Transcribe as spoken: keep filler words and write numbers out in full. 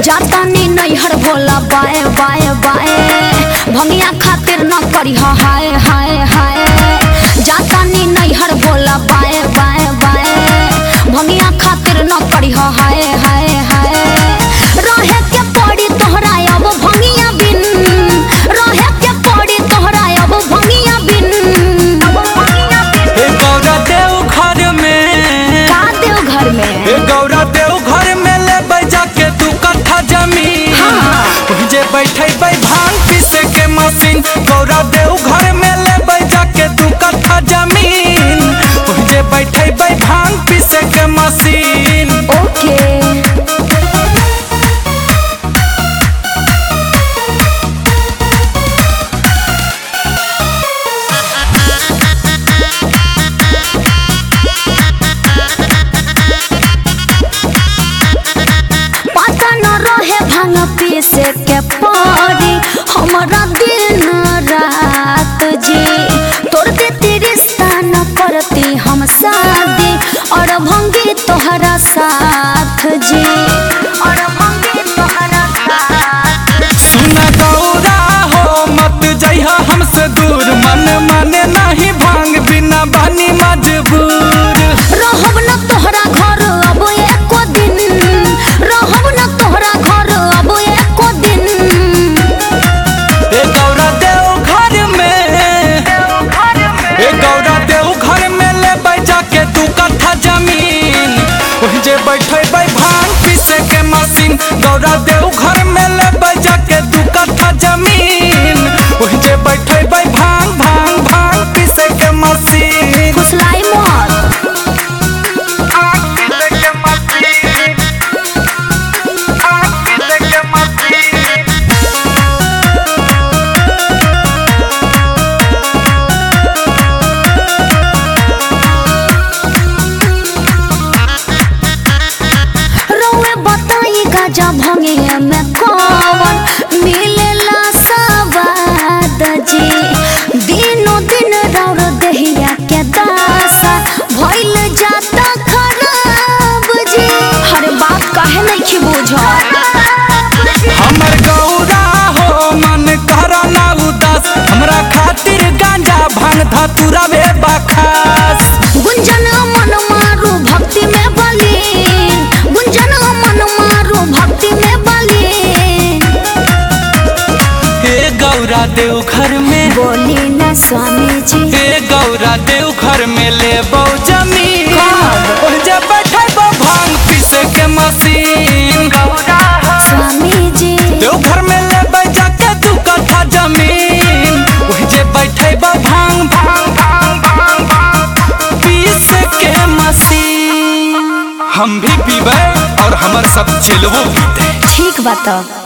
जातानी नैहर भोला बाए बाए बाए भंगिया खातिर न करी हाय हाय हाय जातानी नैहर भोला बाए बाए बाए भंगिया खातिर न करी हाय हाय हाय रहे के पड़ी तोहरा अब भंगिया बिन रहे के पड़ी तोहरा अब भंगिया बिन हे गौरा देव घर में का देव घर में हे गौरा देव घर में ले बैजा के दू कट्ठा जमीन हाँ। जे बैठे बै भांग पीसे के मशीन गौरा देव घर में ले बैजा के दू कट्ठा जमीन जे बैठे बै भांग पीसे के मशीन ओके भांग पीसे के पड़ी हमारा दिन रात जी तोर देती रिश्ता न करती हम शादी और भंगी तोहरा साथ जी और भंगी तोहरा साथ सुन गौरा हो मत जइहा हमसे दूर मन माने नहीं भांग बिना बानी मजबूर रहब न तोहरा घर अब एको दिन रहब न तोहरा घर अब एको दिन ए गौरा देव घर में ए गौरा देव घर में ले बैजा के दू कट्ठा जमीन ओहि जे बैठे बै भांग पीसे के मशीन गौरा देव घर में ले बैजा के दू कट्ठा जमीन ओहि जे बैठे बै भांग भांग भांग पीसे के मशीन फुसलाई मत गाजा भंगे में कौन मिलेला सवाद जी दिनों दिन रौर दहिया के दासा भइल जाता खराब जी हरे बात काहे नहीं बुझो हमर गौरा हो मन करा ना उदास हमरा खातिर गांजा भांग धतूरा बे बखास गुंजन मन मारू भक्ति में बलीन गुंजन मन मारू भक्ति में बलीन हे गौरा देव घर में बोली ना स्वामी जी हे गौरा देव घर में ले बौ जमीन ओह जे बैठे बौ भांग पीसे के मशीन स्वामी जी देव घर में ले बैजा के दू कट्ठा जमीन ओह जे बैठे बौ भांग भांग भांग भांग भांग पीसे के मशीन हम भी पीबे और हमर सब चेलवो पीते ठीक बात।